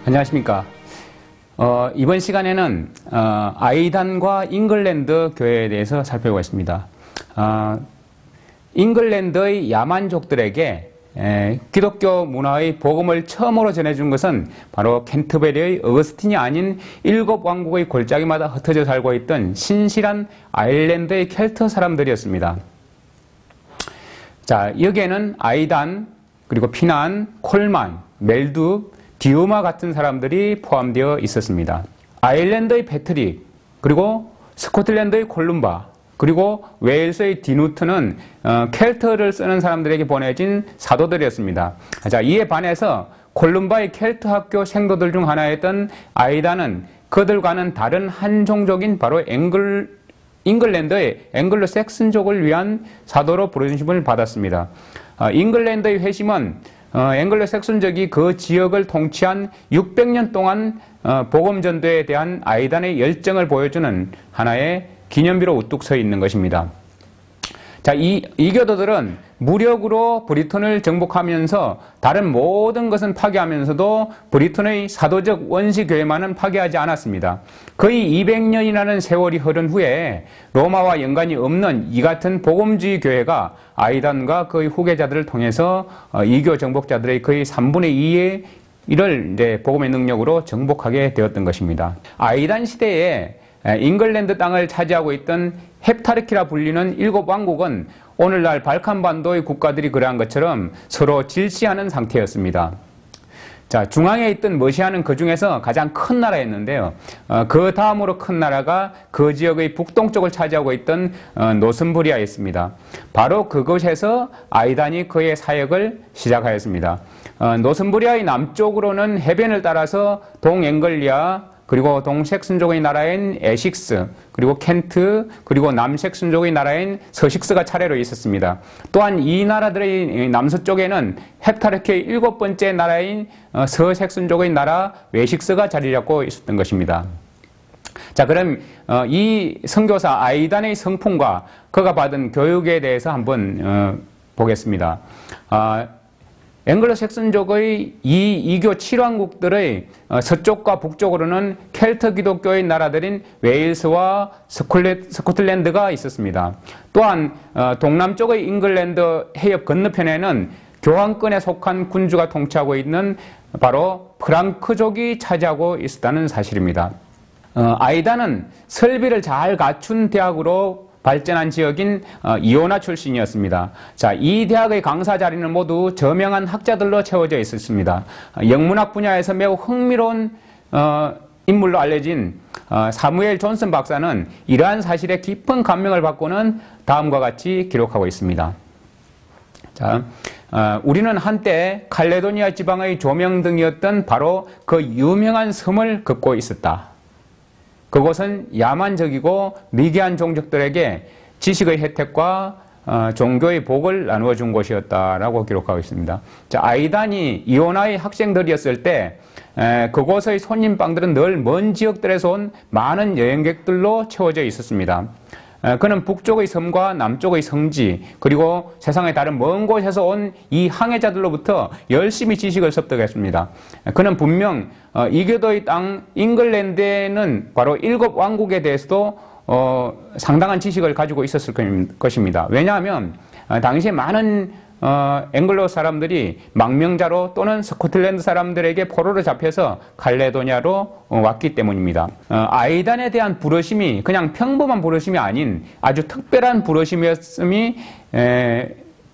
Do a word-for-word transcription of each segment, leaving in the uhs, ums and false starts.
안녕하십니까. 어, 이번 시간에는 어, 아이단과 잉글랜드 교회에 대해서 살펴보겠습니다. 어, 잉글랜드의 야만족들에게 에, 기독교 문화의 복음을 처음으로 전해준 것은 바로 캔터베리의 어거스틴이 아닌 일곱 왕국의 골짜기마다 흩어져 살고 있던 신실한 아일랜드의 켈트 사람들이었습니다. 자, 여기에는 아이단, 그리고 피난, 콜만, 멜두, 디우마 같은 사람들이 포함되어 있었습니다. 아일랜드의 패트릭, 그리고 스코틀랜드의 콜룸바, 그리고 웨일스의 디누트는 어, 켈트를 쓰는 사람들에게 보내진 사도들이었습니다. 자, 이에 반해서 콜룸바의 켈트 학교 생도들 중 하나였던 아이단은 그들과는 다른 한 종족인 바로 앵글, 잉글랜드의 앵글로 섹슨족을 위한 사도로 부르심을 받았습니다. 어, 잉글랜드의 회심은 어, 앵글로 섹슨족이 그 지역을 통치한 육백 년 동안 어, 복음 전도에 대한 아이단의 열정을 보여주는 하나의 기념비로 우뚝 서 있는 것입니다. 자, 이, 이 교도들은 무력으로 브리튼을 정복하면서 다른 모든 것은 파괴하면서도 브리튼의 사도적 원시교회만은 파괴하지 않았습니다. 거의 이백 년이라는 세월이 흐른 후에 로마와 연관이 없는 이 같은 복음주의 교회가 아이단과 그의 후계자들을 통해서 이교 정복자들의 거의 삼분의 이의 이를 이제 복음의 능력으로 정복하게 되었던 것입니다. 아이단 시대에 잉글랜드 땅을 차지하고 있던 헵타르키라 불리는 일곱 왕국은 오늘날 발칸반도의 국가들이 그러한 것처럼 서로 질시하는 상태였습니다. 자, 중앙에 있던 머시아는 그 중에서 가장 큰 나라였는데요. 어, 그 다음으로 큰 나라가 그 지역의 북동쪽을 차지하고 있던 어, 노슨부리아였습니다. 바로 그곳에서 아이단이 그의 사역을 시작하였습니다. 어, 노슨부리아의 남쪽으로는 해변을 따라서 동앵글리아, 그리고 동색슨족의 나라인 에식스, 그리고 켄트, 그리고 남색슨족의 나라인 서식스가 차례로 있었습니다. 또한 이 나라들의 남서쪽에는 헵타르키의 일곱 번째 나라인 서색슨족의 나라 웨식스가 자리 잡고 있었던 것입니다. 자, 그럼 이 선교사 아이단의 성품과 그가 받은 교육에 대해서 한번 보겠습니다. 앵글로 섹슨족의 이 이교 칠 왕국들의 서쪽과 북쪽으로는 켈트 기독교의 나라들인 웨일스와 스코틀랜드가 있었습니다. 또한 동남쪽의 잉글랜드 해협 건너편에는 교황권에 속한 군주가 통치하고 있는 바로 프랑크족이 차지하고 있었다는 사실입니다. 아이단은 설비를 잘 갖춘 대학으로 발전한 지역인 이오나 출신이었습니다. 자, 이 대학의 강사 자리는 모두 저명한 학자들로 채워져 있었습니다. 영문학 분야에서 매우 흥미로운 인물로 알려진 사무엘 존슨 박사는 이러한 사실에 깊은 감명을 받고는 다음과 같이 기록하고 있습니다. 자, 우리는 한때 칼레도니아 지방의 조명등이었던 바로 그 유명한 섬을 걷고 있었다. 그곳은 야만적이고 미개한 종족들에게 지식의 혜택과 어, 종교의 복을 나누어 준 곳이었다라고 기록하고 있습니다. 자, 아이단이 이오나의 학생들이었을 때 에, 그곳의 손님방들은 늘 먼 지역들에서 온 많은 여행객들로 채워져 있었습니다. 에, 그는 북쪽의 섬과 남쪽의 성지, 그리고 세상의 다른 먼 곳에서 온 이 항해자들로부터 열심히 지식을 습득했습니다. 에, 그는 분명 어, 이교도의 땅 잉글랜드에는 바로 일곱 왕국에 대해서도 어, 상당한 지식을 가지고 있었을 것입니다. 왜냐하면 어, 당시에 많은 어, 앵글로 사람들이 망명자로 또는 스코틀랜드 사람들에게 포로로 잡혀서 칼레도니아로 어, 왔기 때문입니다. 어, 아이단에 대한 부르심이 그냥 평범한 부르심이 아닌 아주 특별한 부르심이었음이 에,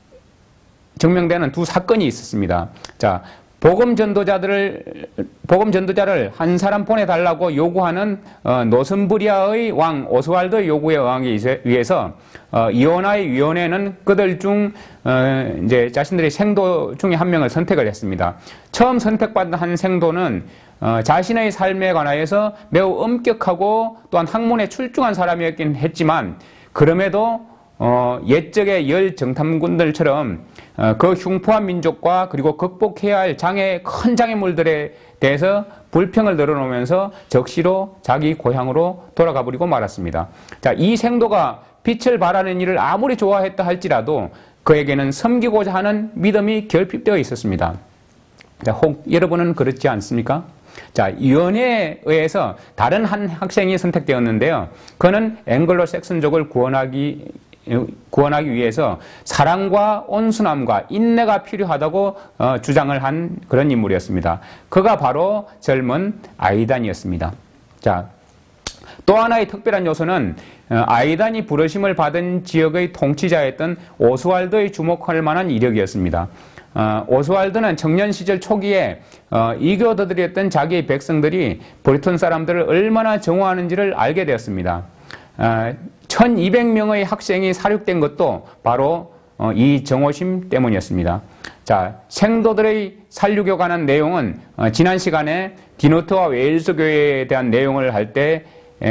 증명되는 두 사건이 있었습니다. 자, 복음 전도자들을 복음 전도자를 한 사람 보내달라고 요구하는 어, 노슨부리아의 왕 오스왈드의 요구에 응하기 위해서 어, 이오나의 위원회는 그들 중 어, 이제 자신들의 생도 중에 한 명을 선택을 했습니다. 처음 선택받은 한 생도는 어, 자신의 삶에 관하여서 매우 엄격하고 또한 학문에 출중한 사람이었긴 했지만 그럼에도 어, 옛적의 열 정탐꾼들처럼 어, 그 흉포한 민족과 그리고 극복해야 할 장애, 큰 장애물들에 대해서 불평을 늘어놓으면서 적시로 자기 고향으로 돌아가 버리고 말았습니다. 자, 이 생도가 빛을 발하는 일을 아무리 좋아했다 할지라도 그에게는 섬기고자 하는 믿음이 결핍되어 있었습니다. 자, 혹 여러분은 그렇지 않습니까? 자, 위원회에 의해서 다른 한 학생이 선택되었는데요. 그는 앵글로 섹슨족을 구원하기 구원하기 위해서 사랑과 온순함과 인내가 필요하다고 어, 주장을 한 그런 인물이었습니다. 그가 바로 젊은 아이단이었습니다. 자, 또 하나의 특별한 요소는 어, 아이단이 부르심을 받은 지역의 통치자였던 오스왈드의 주목할 만한 이력이었습니다. 어, 오스왈드는 청년 시절 초기에 어, 이교도들이었던 자기의 백성들이 브리톤 사람들을 얼마나 정오하는지를 알게 되었습니다. 어, 천이백 명의 학생이 사륙된 것도 바로 어, 이 정오심 때문이었습니다. 자, 생도들의 살육에 관한 내용은 어, 지난 시간에 디노트와 웨일스 교회에 대한 내용을 할 때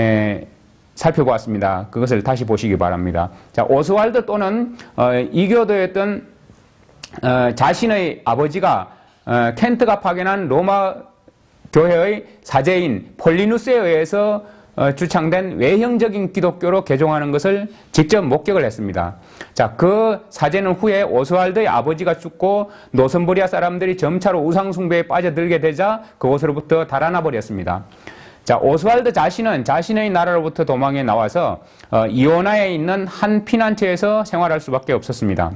살펴보았습니다. 그것을 다시 보시기 바랍니다. 자, 오스왈드 또는 어, 이교도였던 어, 자신의 아버지가 어, 켄트가 파견한 로마 교회의 사제인 폴리누스에 의해서 어, 주창된 외형적인 기독교로 개종하는 것을 직접 목격을 했습니다. 자, 그 사제는 후에 오스왈드의 아버지가 죽고 노선보리아 사람들이 점차로 우상숭배에 빠져들게 되자 그곳으로부터 달아나 버렸습니다. 자, 오스왈드 자신은 자신의 나라로부터 도망해 나와서 어, 이오나에 있는 한 피난처에서 생활할 수밖에 없었습니다.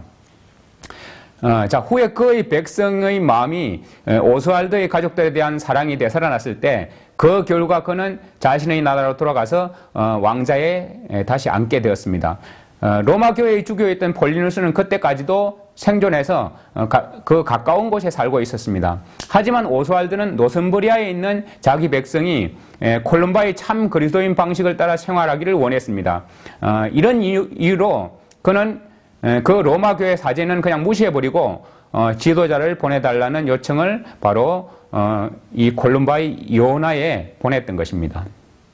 어, 자, 후에 그의 백성의 마음이 오스왈드의 가족들에 대한 사랑이 되살아났을 때 그 결과 그는 자신의 나라로 돌아가서 어, 왕자에 다시 앉게 되었습니다. 어, 로마 교회의 주교였던 폴리누스는 그때까지도 생존해서 어, 가, 그 가까운 곳에 살고 있었습니다. 하지만 오스왈드는 노선브리아에 있는 자기 백성이 에, 콜룸바의 참 그리스도인 방식을 따라 생활하기를 원했습니다. 어, 이런 이유, 이유로 그는 에, 그 로마 교회 사제는 그냥 무시해버리고 어, 지도자를 보내달라는 요청을 바로 어, 이 콜룸바의 이오나에 보냈던 것입니다.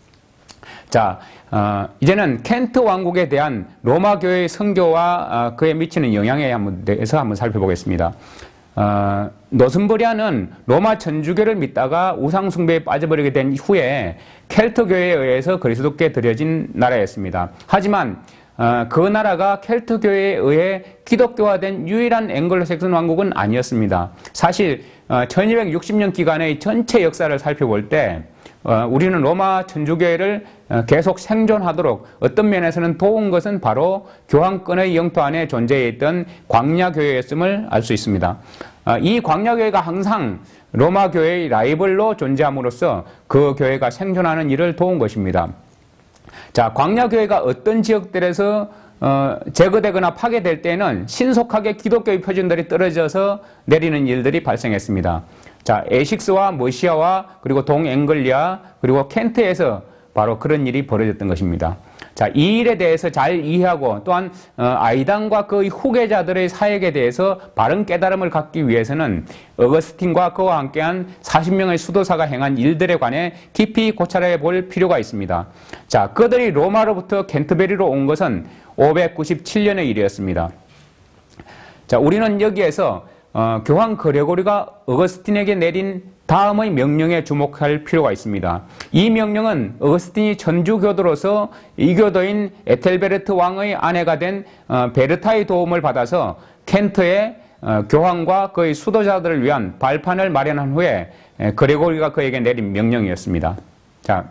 자, 어, 이제는 켄트 왕국에 대한 로마 교회의 선교와 어, 그에 미치는 영향에 한번 대해서 한번 살펴보겠습니다. 어, 노슨브리아는 로마 천주교를 믿다가 우상숭배에 빠져버리게 된 후에 켈트 교회에 의해서 그리스도께 드려진 나라였습니다. 하지만 어, 그 나라가 켈트 교회에 의해 기독교화된 유일한 앵글로색슨 왕국은 아니었습니다. 사실 어, 천이백육십 년 기간의 전체 역사를 살펴볼 때 어, 우리는 로마 천주교회를 어, 계속 생존하도록 어떤 면에서는 도운 것은 바로 교황권의 영토 안에 존재했던 광야교회였음을 알 수 있습니다. 어, 이 광야교회가 항상 로마 교회의 라이벌로 존재함으로써 그 교회가 생존하는 일을 도운 것입니다. 자, 광야교회가 어떤 지역들에서 어, 제거되거나 파괴될 때는 신속하게 기독교의 표준들이 떨어져서 내리는 일들이 발생했습니다. 자, 에식스와 머시아와 그리고 동앵글리아 그리고 켄트에서 바로 그런 일이 벌어졌던 것입니다. 자, 이 일에 대해서 잘 이해하고 또한 어, 아이단과 그의 후계자들의 사역에 대해서 바른 깨달음을 갖기 위해서는 어거스틴과 그와 함께한 사십 명의 수도사가 행한 일들에 관해 깊이 고찰해 볼 필요가 있습니다. 자, 그들이 로마로부터 캔터베리로 온 것은 오백구십칠 년의 일이었습니다. 자, 우리는 여기에서 어, 교황 그레고리가 어거스틴에게 내린 다음의 명령에 주목할 필요가 있습니다. 이 명령은 어거스틴이 천주교도로서 이교도인 에텔베르트 왕의 아내가 된 어, 베르타의 도움을 받아서 켄트의 어, 교황과 그의 수도자들을 위한 발판을 마련한 후에 에, 그레고리가 그에게 내린 명령이었습니다. 자,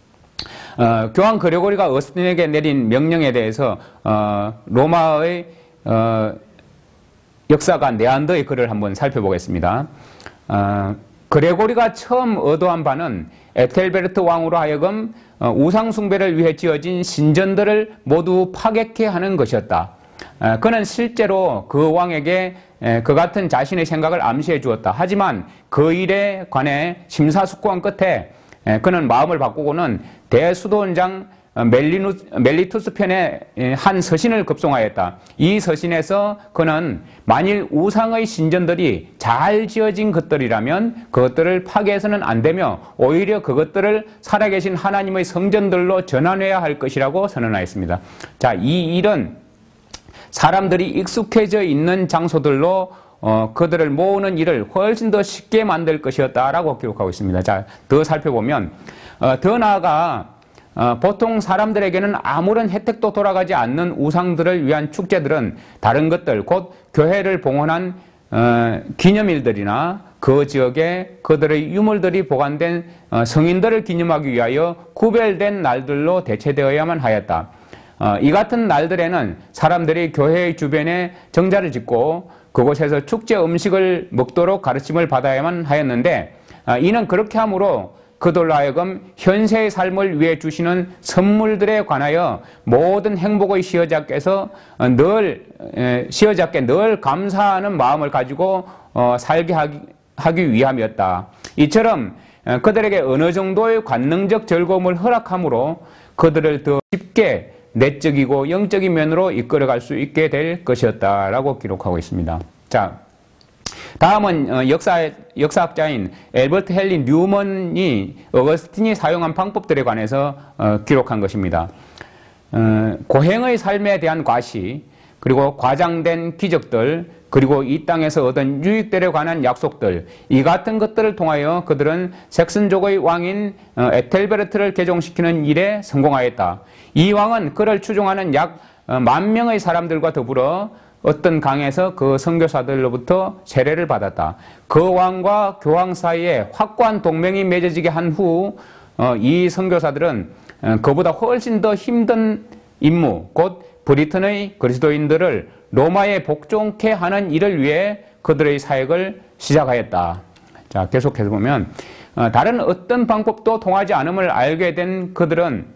어, 교황 그레고리가 어거스틴에게 내린 명령에 대해서 어, 로마의 어, 역사가 네안더의 글을 한번 살펴보겠습니다. 어, 그레고리가 처음 의도한 바는 에텔베르트 왕으로 하여금 우상숭배를 위해 지어진 신전들을 모두 파괴케 하는 것이었다. 그는 실제로 그 왕에게 그 같은 자신의 생각을 암시해 주었다. 하지만 그 일에 관해 심사숙고한 끝에 그는 마음을 바꾸고는 대수도원장 멜리누스, 멜리투스 편에 한 서신을 급송하였다. 이 서신에서 그는 만일 우상의 신전들이 잘 지어진 것들이라면 그것들을 파괴해서는 안 되며 오히려 그것들을 살아계신 하나님의 성전들로 전환해야 할 것이라고 선언하였습니다. 자, 이 일은 사람들이 익숙해져 있는 장소들로 어, 그들을 모으는 일을 훨씬 더 쉽게 만들 것이었다라고 기록하고 있습니다. 자, 더 살펴보면 어, 더 나아가 어, 보통 사람들에게는 아무런 혜택도 돌아가지 않는 우상들을 위한 축제들은 다른 것들, 곧 교회를 봉헌한 어, 기념일들이나 그 지역에 그들의 유물들이 보관된 어, 성인들을 기념하기 위하여 구별된 날들로 대체되어야만 하였다. 어, 이 같은 날들에는 사람들이 교회의 주변에 정자를 짓고 그곳에서 축제 음식을 먹도록 가르침을 받아야만 하였는데, 어, 이는 그렇게 함으로 그들로 하여금 현세의 삶을 위해 주시는 선물들에 관하여 모든 행복의 시여자께서 늘 시여자께 늘 감사하는 마음을 가지고 살게 하기 위함이었다. 이처럼 그들에게 어느 정도의 관능적 즐거움을 허락함으로 그들을 더 쉽게 내적이고 영적인 면으로 이끌어갈 수 있게 될 것이었다라고 기록하고 있습니다. 자, 다음은 역사, 역사학자인 엘버트 헨리 뉴먼이 어거스틴이 사용한 방법들에 관해서 어, 기록한 것입니다. 어, 고행의 삶에 대한 과시, 그리고 과장된 기적들, 그리고 이 땅에서 얻은 유익들에 관한 약속들, 이 같은 것들을 통하여 그들은 색슨족의 왕인 어, 에텔베르트를 개종시키는 일에 성공하였다. 이 왕은 그를 추종하는 약 만 명의 사람들과 더불어 어떤 강에서 그 선교사들로부터 세례를 받았다. 그 왕과 교황 사이에 확고한 동맹이 맺어지게 한 후 이 선교사들은 그보다 훨씬 더 힘든 임무, 곧 브리튼의 그리스도인들을 로마에 복종케 하는 일을 위해 그들의 사역을 시작하였다. 자, 계속해서 보면 다른 어떤 방법도 통하지 않음을 알게 된 그들은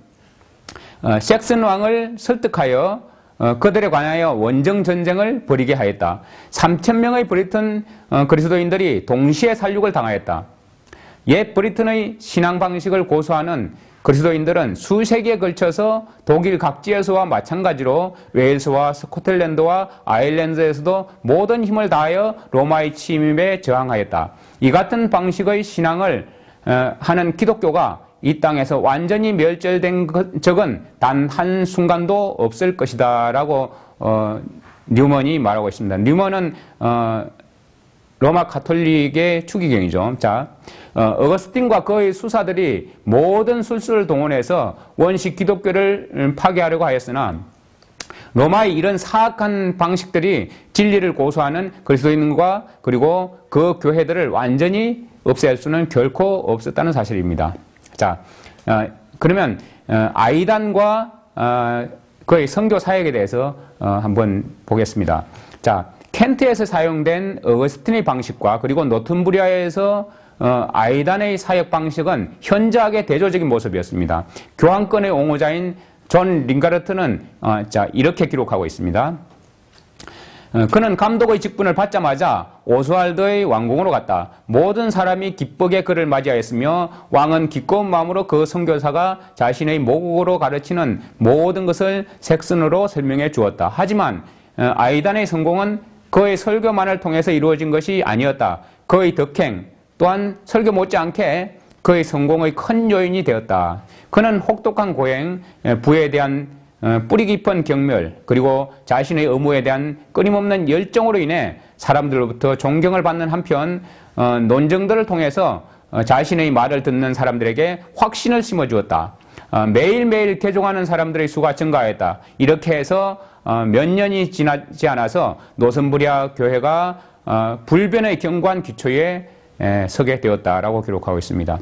섹슨 왕을 설득하여 어, 그들에 관하여 원정 전쟁을 벌이게 하였다. 삼천 명의 브리튼 어, 그리스도인들이 동시에 살육을 당하였다. 옛 브리튼의 신앙 방식을 고수하는 그리스도인들은 수세기에 걸쳐서 독일 각지에서와 마찬가지로 웨일스와 스코틀랜드와 아일랜드에서도 모든 힘을 다하여 로마의 침입에 저항하였다. 이 같은 방식의 신앙을 어, 하는 기독교가 이 땅에서 완전히 멸절된 적은 단 한 순간도 없을 것이다 라고 어, 뉴먼이 말하고 있습니다. 뉴먼은 어, 로마 가톨릭의 추기경이죠. 자, 어, 어거스틴과 그의 수사들이 모든 술수를 동원해서 원시 기독교를 파괴하려고 하였으나 로마의 이런 사악한 방식들이 진리를 고수하는 그리스도인과 그리고 그 교회들을 완전히 없앨 수는 결코 없었다는 사실입니다. 자, 어, 그러면 어, 아이단과 어, 그의 선교 사역에 대해서 어, 한번 보겠습니다. 자, 켄트에서 사용된 어거스틴의 방식과 그리고 노튼부리아에서 어, 아이단의 사역 방식은 현저하게 대조적인 모습이었습니다. 교황권의 옹호자인 존 링가르트는 어, 자, 이렇게 기록하고 있습니다. 그는 감독의 직분을 받자마자 오스왈드의 왕궁으로 갔다. 모든 사람이 기쁘게 그를 맞이하였으며 왕은 기꺼운 마음으로 그 선교사가 자신의 모국어로 가르치는 모든 것을 색슨으로 설명해 주었다. 하지만 아이단의 성공은 그의 설교만을 통해서 이루어진 것이 아니었다. 그의 덕행 또한 설교 못지않게 그의 성공의 큰 요인이 되었다. 그는 혹독한 고행, 부에 대한 뿌리 깊은 경멸, 그리고 자신의 의무에 대한 끊임없는 열정으로 인해 사람들로부터 존경을 받는 한편 어, 논쟁들을 통해서 어, 자신의 말을 듣는 사람들에게 확신을 심어주었다. 어, 매일매일 개종하는 사람들의 수가 증가했다. 이렇게 해서 어, 몇 년이 지나지 않아서 노선부리아 교회가 어, 불변의 견고한 기초에 에, 서게 되었다라고 기록하고 있습니다.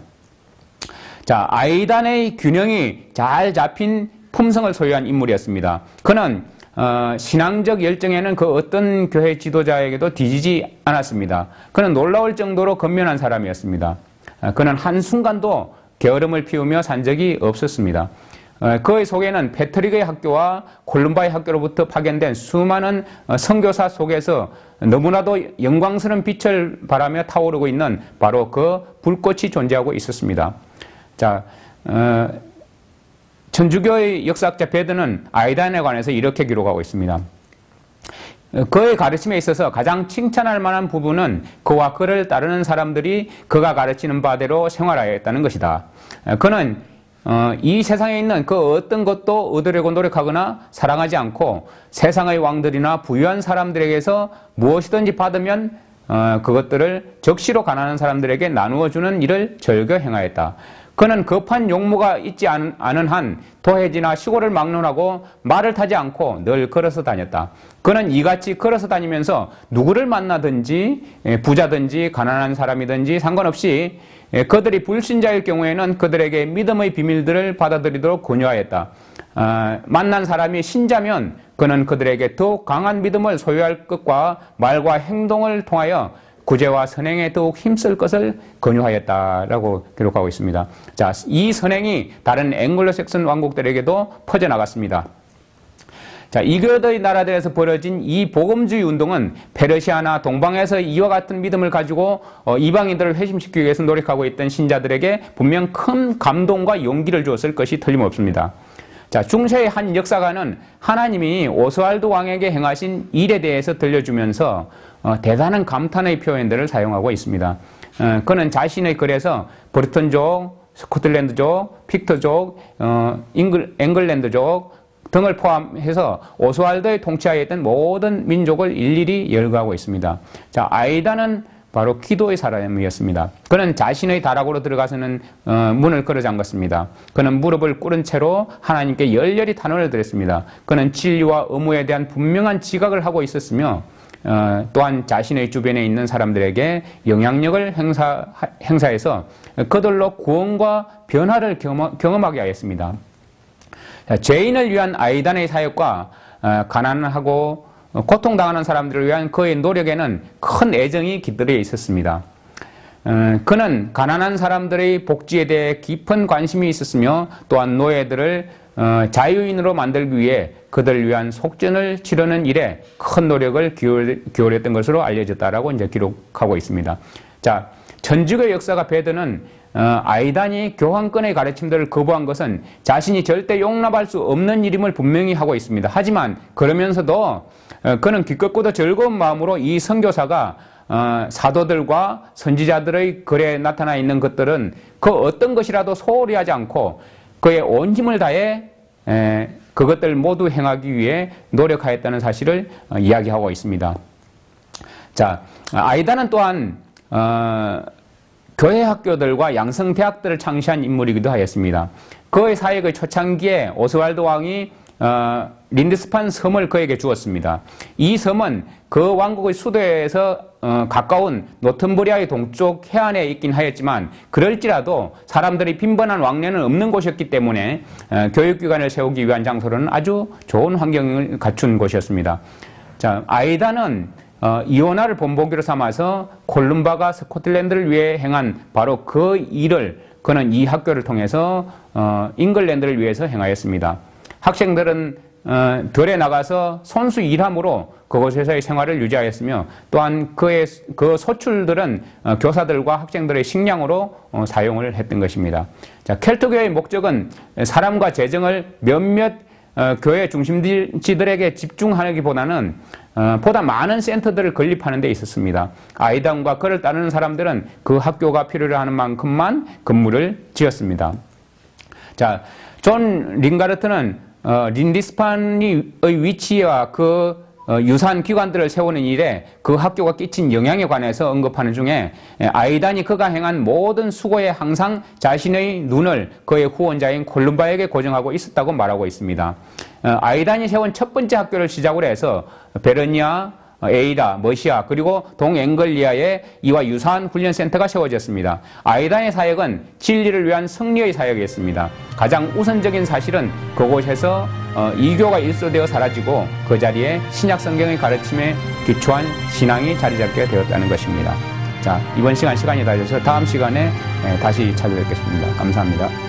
자, 아이단의 균형이 잘 잡힌 품성을 소유한 인물이었습니다. 그는 어, 신앙적 열정에는 그 어떤 교회 지도자에게도 뒤지지 않았습니다. 그는 놀라울 정도로 건면한 사람이었습니다. 어, 그는 한순간도 게으름을 피우며 산 적이 없었습니다. 어, 그의 속에는 패트릭의 학교와 콜룸바의 학교로부터 파견된 수많은 어, 선교사 속에서 너무나도 영광스러운 빛을 발하며 타오르고 있는 바로 그 불꽃이 존재하고 있었습니다. 자, 어, 천주교의 역사학자 베드는 아이단에 관해서 이렇게 기록하고 있습니다. 그의 가르침에 있어서 가장 칭찬할 만한 부분은 그와 그를 따르는 사람들이 그가 가르치는 바대로 생활하였다는 것이다. 그는 이 세상에 있는 그 어떤 것도 얻으려고 노력하거나 사랑하지 않고 세상의 왕들이나 부유한 사람들에게서 무엇이든지 받으면 그것들을 적시로 가난한 사람들에게 나누어 주는 일을 즐겨 행하였다. 그는 급한 용무가 있지 않은, 않은 한 도해지나 시골을 막론하고 말을 타지 않고 늘 걸어서 다녔다. 그는 이같이 걸어서 다니면서 누구를 만나든지 부자든지 가난한 사람이든지 상관없이 그들이 불신자일 경우에는 그들에게 믿음의 비밀들을 받아들이도록 권유하였다. 어, 만난 사람이 신자면 그는 그들에게 더욱 강한 믿음을 소유할 것과 말과 행동을 통하여 구제와 선행에 더욱 힘쓸 것을 권유하였다라고 기록하고 있습니다. 자, 이 선행이 다른 앵글로색슨 왕국들에게도 퍼져나갔습니다. 자, 이교도의 나라들에서 벌어진 이 복음주의 운동은 페르시아나 동방에서 이와 같은 믿음을 가지고 어, 이방인들을 회심시키기 위해서 노력하고 있던 신자들에게 분명 큰 감동과 용기를 주었을 것이 틀림없습니다. 자, 중세의 한 역사가는 하나님이 오스왈드 왕에게 행하신 일에 대해서 들려주면서 어, 대단한 감탄의 표현들을 사용하고 있습니다. 어, 그는 자신의 글에서 브리턴족, 스코틀랜드족, 픽터족, 어, 잉글, 앵글랜드족 등을 포함해서 오스왈드의 통치하에 있던 모든 민족을 일일이 열거하고 있습니다. 자, 아이다는 바로 기도의 사람이었습니다. 그는 자신의 다락으로 들어가서는 어, 문을 걸어 잠갔습니다. 그는 무릎을 꿇은 채로 하나님께 열렬히 탄원을 드렸습니다. 그는 진리와 의무에 대한 분명한 지각을 하고 있었으며 어, 또한 자신의 주변에 있는 사람들에게 영향력을 행사, 행사해서 그들로 구원과 변화를 경험, 경험하게 하였습니다. 자, 죄인을 위한 아이단의 사역과 어, 가난하고 고통당하는 사람들을 위한 그의 노력에는 큰 애정이 깃들어 있었습니다. 어, 그는 가난한 사람들의 복지에 대해 깊은 관심이 있었으며 또한 노예들을 어, 자유인으로 만들기 위해 그들을 위한 속전을 치르는 일에 큰 노력을 기울, 기울였던 것으로 알려졌다라고 이제 기록하고 있습니다. 자, 천주교 역사가 베드는 어, 아이단이 교황권의 가르침들을 거부한 것은 자신이 절대 용납할 수 없는 일임을 분명히 하고 있습니다. 하지만 그러면서도 어, 그는 기껏고도 즐거운 마음으로 이 선교사가 어, 사도들과 선지자들의 글에 나타나 있는 것들은 그 어떤 것이라도 소홀히 하지 않고 그의 온 힘을 다해 에, 그것들 모두 행하기 위해 노력하였다는 사실을 어, 이야기하고 있습니다. 자, 아이다는 또한 어, 교회 학교들과 양성대학들을 창시한 인물이기도 하였습니다. 그의 사역의 초창기에 오스왈드 왕이 어, 린드스판 섬을 그에게 주었습니다. 이 섬은 그 왕국의 수도에서 어, 가까운 노튼버리아의 동쪽 해안에 있긴 하였지만 그럴지라도 사람들이 빈번한 왕래는 없는 곳이었기 때문에 어, 교육기관을 세우기 위한 장소로는 아주 좋은 환경을 갖춘 곳이었습니다. 자, 아이다는 어, 이오나를 본보기로 삼아서 콜룸바가 스코틀랜드를 위해 행한 바로 그 일을 그는 이 학교를 통해서 어, 잉글랜드를 위해서 행하였습니다. 학생들은 어, 들에 나가서 손수 일함으로 그곳에서의 생활을 유지하였으며 또한 그의 그 소출들은 어, 교사들과 학생들의 식량으로 어, 사용을 했던 것입니다. 자, 켈트교의 목적은 사람과 재정을 몇몇 어, 교회 중심지들에게 집중하기보다는 어, 보다 많은 센터들을 건립하는 데 있었습니다. 아이단과 그를 따르는 사람들은 그 학교가 필요로 하는 만큼만 건물을 지었습니다. 자, 존 링가르트는 어, 린디스판의 위치와 그 어, 유사한 기관들을 세우는 일에 그 학교가 끼친 영향에 관해서 언급하는 중에 아이단이 그가 행한 모든 수고에 항상 자신의 눈을 그의 후원자인 콜룸바에게 고정하고 있었다고 말하고 있습니다. 어, 아이단이 세운 첫 번째 학교를 시작으로 해서 베르니아, 에이라, 머시아 그리고 동앵글리아에 이와 유사한 훈련센터가 세워졌습니다. 아이단의 사역은 진리를 위한 승리의 사역이었습니다. 가장 우선적인 사실은 그곳에서 어, 이교가 일소되어 사라지고 그 자리에 신약 성경의 가르침에 기초한 신앙이 자리 잡게 되었다는 것입니다. 자, 이번 시간 시간이 다 돼서 다음 시간에 다시 찾아뵙겠습니다. 감사합니다.